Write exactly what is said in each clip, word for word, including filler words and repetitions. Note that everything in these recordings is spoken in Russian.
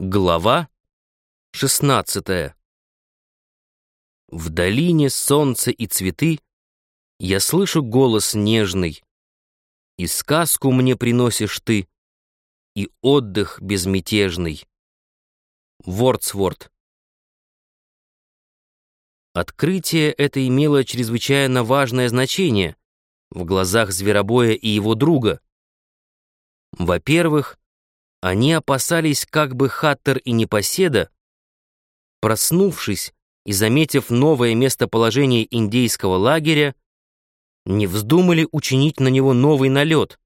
Глава шестнадцатая. В долине солнце и цветы я слышу голос нежный, и сказку мне приносишь ты, и отдых безмятежный. Вордсворт. Открытие это имело чрезвычайно важное значение в глазах Зверобоя и его друга. Во-первых, они опасались, как бы Хаттер и Непоседа, проснувшись и заметив новое местоположение индейского лагеря, не вздумали учинить на него новый налет.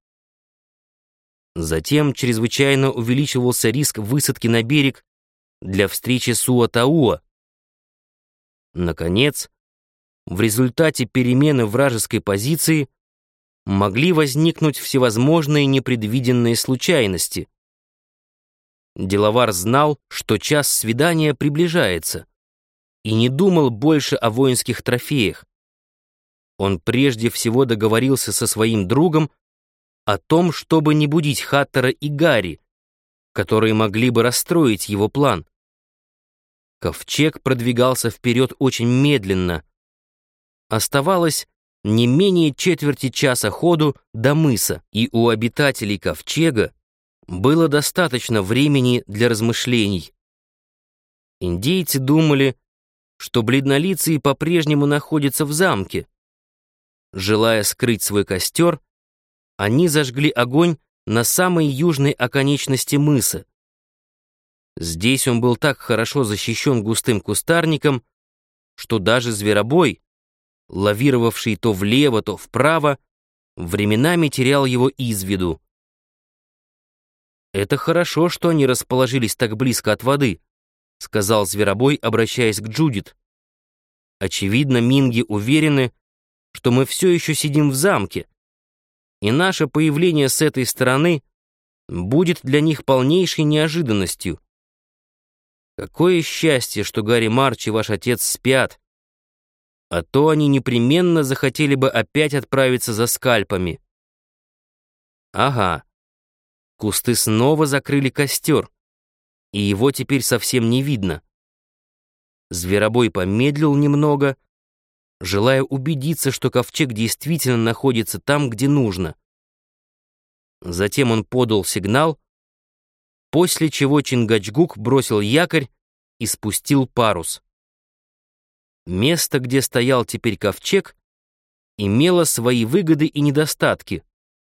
Затем чрезвычайно увеличивался риск высадки на берег для встречи с Уатауа. Наконец, в результате перемены вражеской позиции могли возникнуть всевозможные непредвиденные случайности. Деловар знал, что час свидания приближается, и не думал больше о воинских трофеях. Он прежде всего договорился со своим другом о том, чтобы не будить Хаттера и Гарри, которые могли бы расстроить его план. Ковчег продвигался вперед очень медленно. Оставалось не менее четверти часа ходу до мыса, и у обитателей Ковчега было достаточно времени для размышлений. Индейцы думали, что бледнолицые по-прежнему находятся в замке. Желая скрыть свой костер, они зажгли огонь на самой южной оконечности мыса. Здесь он был так хорошо защищен густым кустарником, что даже Зверобой, лавировавший то влево, то вправо, временами терял его из виду. «Это хорошо, что они расположились так близко от воды», — сказал Зверобой, обращаясь к Джудит. «Очевидно, минги уверены, что мы все еще сидим в замке, и наше появление с этой стороны будет для них полнейшей неожиданностью. Какое счастье, что Гарри Марч и ваш отец спят, а то они непременно захотели бы опять отправиться за скальпами». «Ага». Кусты снова закрыли костер, и его теперь совсем не видно. Зверобой помедлил немного, желая убедиться, что ковчег действительно находится там, где нужно. Затем он подал сигнал, после чего Чингачгук бросил якорь и спустил парус. Место, где стоял теперь ковчег, имело свои выгоды и недостатки.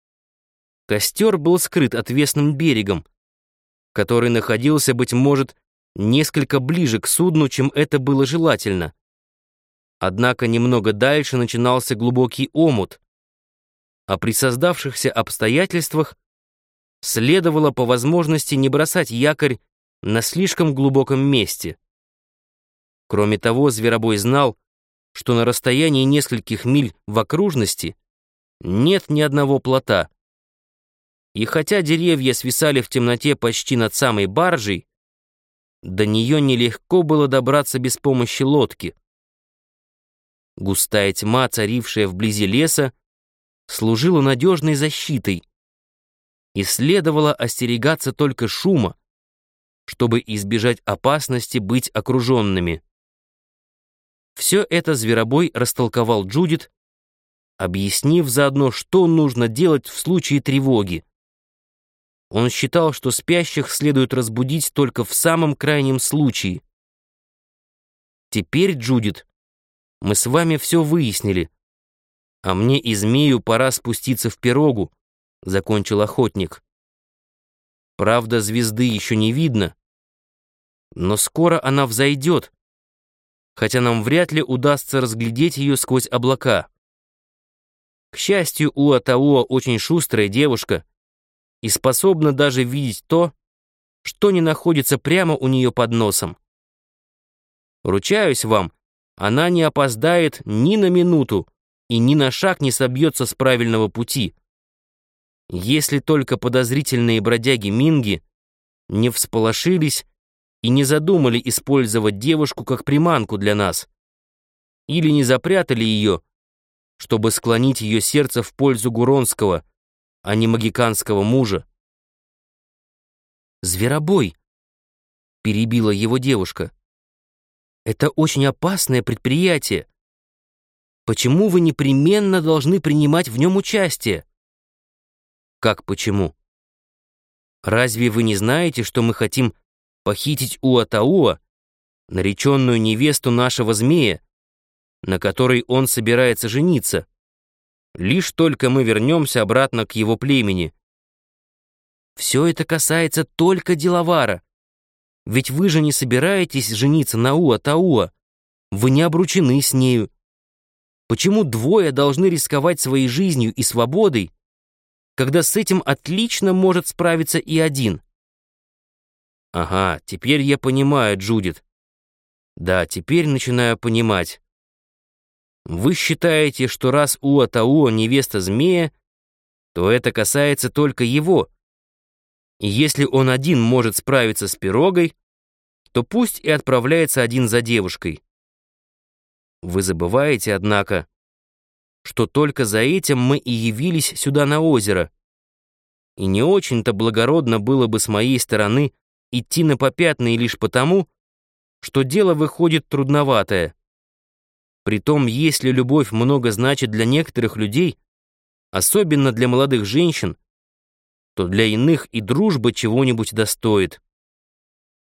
Костер был скрыт отвесным берегом, который находился, быть может, несколько ближе к судну, чем это было желательно. Однако немного дальше начинался глубокий омут, а при создавшихся обстоятельствах следовало по возможности не бросать якорь на слишком глубоком месте. Кроме того, Зверобой знал, что на расстоянии нескольких миль в окружности нет ни одного плота. И хотя деревья свисали в темноте почти над самой баржей, до нее нелегко было добраться без помощи лодки. Густая тьма, царившая вблизи леса, служила надежной защитой, и следовало остерегаться только шума, чтобы избежать опасности быть окруженными. Все это Зверобой растолковал Джудит, объяснив заодно, что нужно делать в случае тревоги. Он считал, что спящих следует разбудить только в самом крайнем случае. «Теперь, Джудит, мы с вами все выяснили, а мне и змею пора спуститься в пирогу», — закончил охотник. «Правда, звезды еще не видно, но скоро она взойдет, хотя нам вряд ли удастся разглядеть ее сквозь облака. К счастью, Уатауа очень шустрая девушка и способна даже видеть то, что не находится прямо у нее под носом. Ручаюсь вам, она не опоздает ни на минуту и ни на шаг не собьется с правильного пути. Если только подозрительные бродяги-минги не всполошились и не задумали использовать девушку как приманку для нас, или не запрятали ее, чтобы склонить ее сердце в пользу гуронского, а не магиканского мужа. «Зверобой, перебила его девушка. «Это очень опасное предприятие. Почему вы непременно должны принимать в нем участие?» «Как почему? Разве вы не знаете, что мы хотим похитить Уатауа, нареченную невесту нашего змея, на которой он собирается жениться, лишь только мы вернемся обратно к его племени? Все это касается только Делавара. Ведь вы же не собираетесь жениться на Уатауа, вы не обручены с нею. Почему двое должны рисковать своей жизнью и свободой, когда с этим отлично может справиться и один?» «Ага, теперь я понимаю, Джудит. Да, теперь начинаю понимать. Вы считаете, что раз Уатауа невеста змея, то это касается только его. И если он один может справиться с пирогой, то пусть и отправляется один за девушкой. Вы забываете, однако, что только за этим мы и явились сюда на озеро. И не очень-то благородно было бы с моей стороны идти на попятные лишь потому, что дело выходит трудноватое. Притом, если любовь много значит для некоторых людей, особенно для молодых женщин, то для иных и дружба чего-нибудь достоит.